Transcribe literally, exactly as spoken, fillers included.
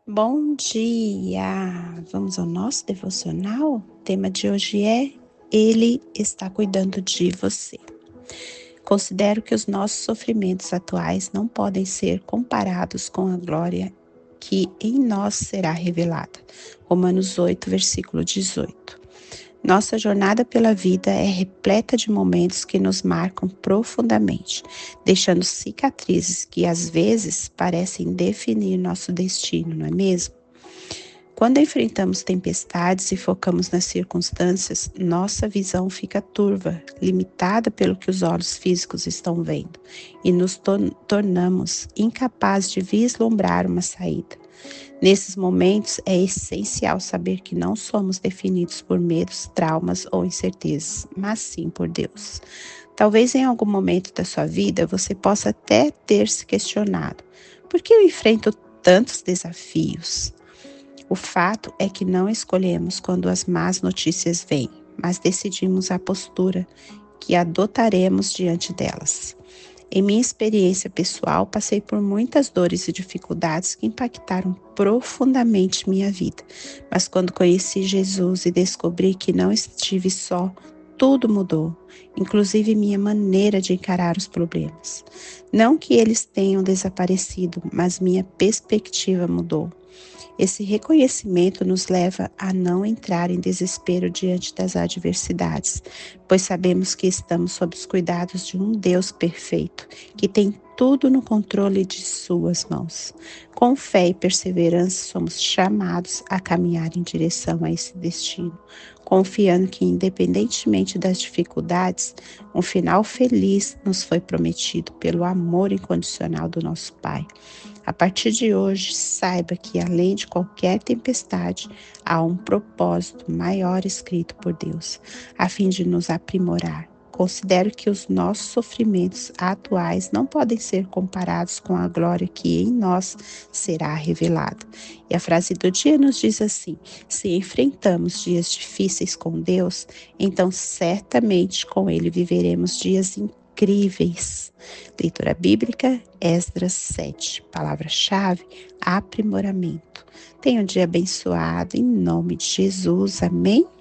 Bom dia! Vamos ao nosso devocional? O tema de hoje é Ele está cuidando de você. Considero que os nossos sofrimentos atuais não podem ser comparados com a glória que em nós será revelada. Romanos oito, versículo dezoito. Nossa jornada pela vida é repleta de momentos que nos marcam profundamente, deixando cicatrizes que às vezes parecem definir nosso destino, não é mesmo? Quando enfrentamos tempestades e focamos nas circunstâncias, nossa visão fica turva, limitada pelo que os olhos físicos estão vendo, e nos tor- tornamos incapazes de vislumbrar uma saída. Nesses momentos, é essencial saber que não somos definidos por medos, traumas ou incertezas, mas sim por Deus. Talvez em algum momento da sua vida você possa até ter se questionado: por que eu enfrento tantos desafios? O fato é que não escolhemos quando as más notícias vêm, mas decidimos a postura que adotaremos diante delas. Em minha experiência pessoal, passei por muitas dores e dificuldades que impactaram profundamente minha vida. Mas quando conheci Jesus e descobri que não estive só, tudo mudou, inclusive minha maneira de encarar os problemas. Não que eles tenham desaparecido, mas minha perspectiva mudou. Esse reconhecimento nos leva a não entrar em desespero diante das adversidades, pois sabemos que estamos sob os cuidados de um Deus perfeito, que tem tudo no controle de suas mãos. Com fé e perseverança, somos chamados a caminhar em direção a esse destino, confiando que, independentemente das dificuldades, um final feliz nos foi prometido pelo amor incondicional do nosso Pai. A partir de hoje, saiba que além de qualquer tempestade, há um propósito maior escrito por Deus, a fim de nos aprimorar. Considero que os nossos sofrimentos atuais não podem ser comparados com a glória que em nós será revelada. E a frase do dia nos diz assim: se enfrentamos dias difíceis com Deus, então certamente com Ele viveremos dias incríveis. Leitura bíblica, Esdras sete. Palavra-chave, aprimoramento. Tenha um dia abençoado em nome de Jesus. Amém?